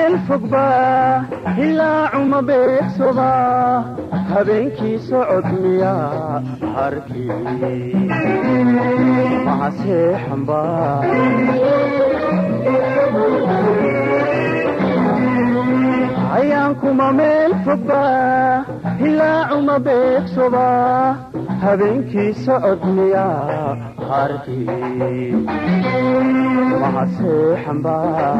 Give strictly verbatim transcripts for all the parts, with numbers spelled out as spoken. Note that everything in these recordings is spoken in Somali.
meel fogba ilaa cuma beegsoba habeenkii socod miya harkii mahaseexanba ayaankuma meel fogba ilaa cuma beegsoba habeenkii socod miya harkii mahaseexanba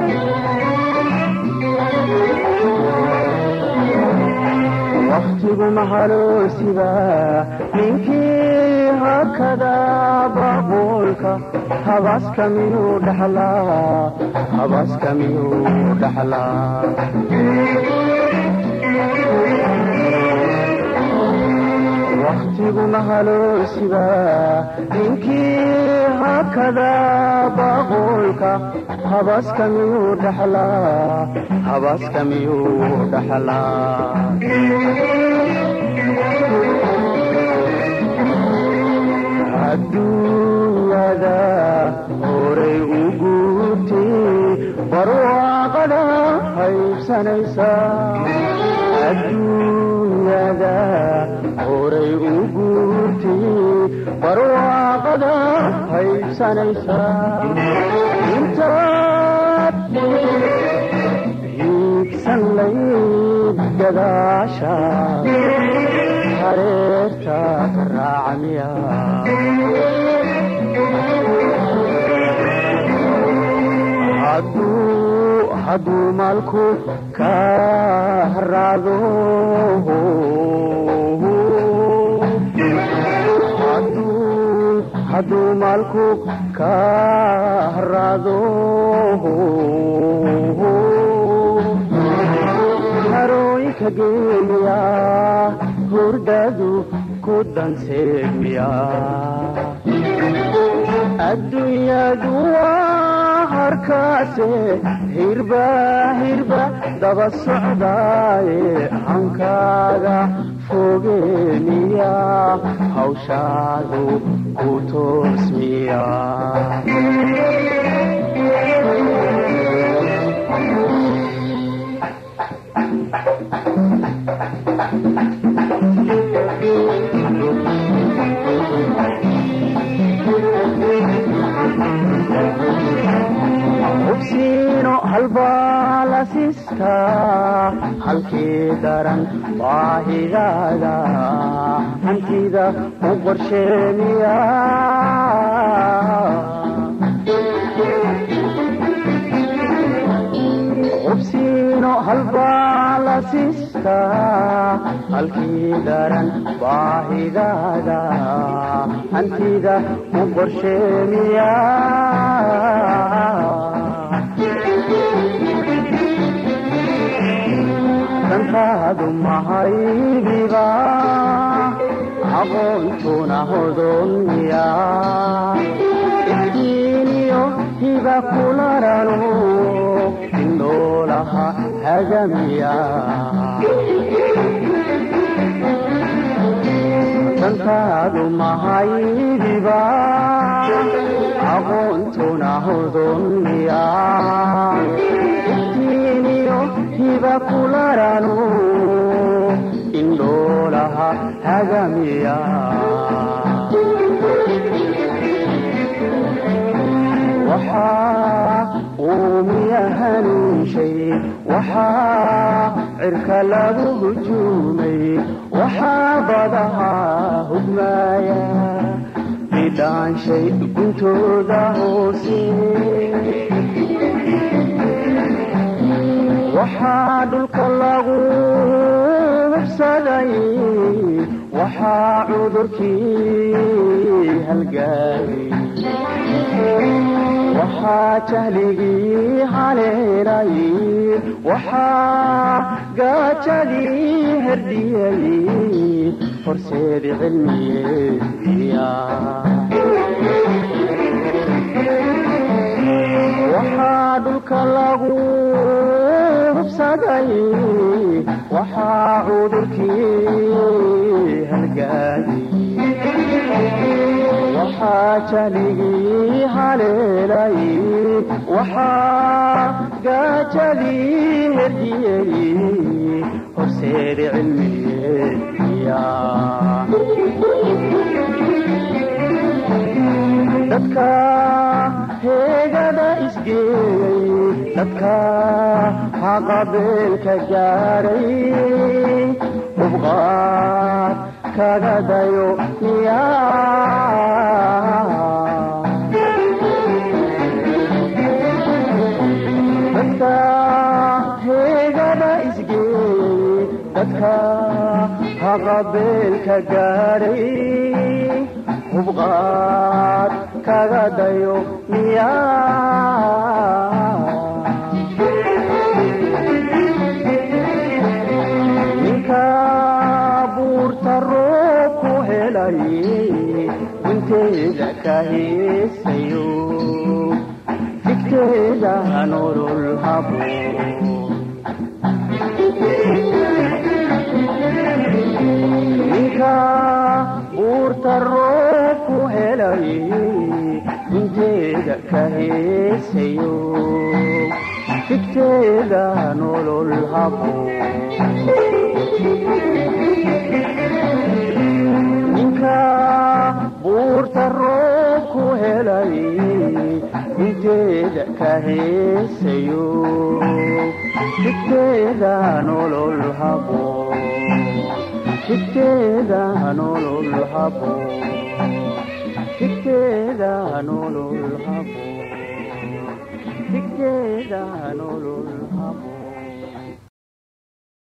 waqtigu mahaloosiba ninkii hakada baqoolka habaaska miyuu dhaxlaa habaaska miyuu dhaxlaa waqtigu mahaloosiba ninkii hakada baqoolka habaaska miyuu dhaxlaa habaaska miyuu dhaxlaa adduunyada horay u guurtay barwaaqada haybsanaysa adduunyada horay u guurtay barwaaqada haybsanaysa intaad hiigsan layd gadaasha hareerta ka raacamiya hadduu maalku ka haraado hadduu maalku ka haraado harooyinka geeya hurdadu ku danseegmiya adduunyadu waa harkaase hirba hirba daba socdaaye hankaaga fogeeniya hawshaadu ku toosmiya hubsiino halbaalasista halkii daran baahidaada hantida u qorsheemiya hubsiino halbaalasista halkii daran baahidaada hantida u qorsheemiya dantaadu mahaydiba aqoontuna hodoomiya iftiiniyo hiba kularano indhoolaha hagamiya dantaadu mahaydiba aqoontuna hodoomiya iftiiniyo hiba kularano indhoolaha hagamiya waxaa uumiya hanuunshay waxaa cirka lagu hujuumay waxaa badaha hugmaaya bidhaanshay guntooda hoose waxaa dhulka lagu hubsaday waxaa cudurkii halgaagay waxaa jahligii haleelay waxaa gaajadii herdiyay horseedi cilmiyeediya waxaa dhulka lagu hubsaday waxaa cudurkii halgaagay waxaa jahligii haleelay waxaa gaajadii herdiyey horseed cilmiyeedya dadka heegada isgeeyey dadka haqabeelka gaaray ubqaad kaga dayo miyaa dadka heegada isgeeyey dadka haqabeelka gaaray ubqaad kaga dayo miyaa ninka buurta roob ku helay inteeda ka heesayo fikteeda nolol haboon ninka buurta roob ku helay inteeda ka heesayo fikteeda nolol haboon ninka buurta roob ku helay inteeda ka heesayo fikteeda nolol haboon fikteeda nolol haboon fikteeda nolol haboon fikteeda nolol haboon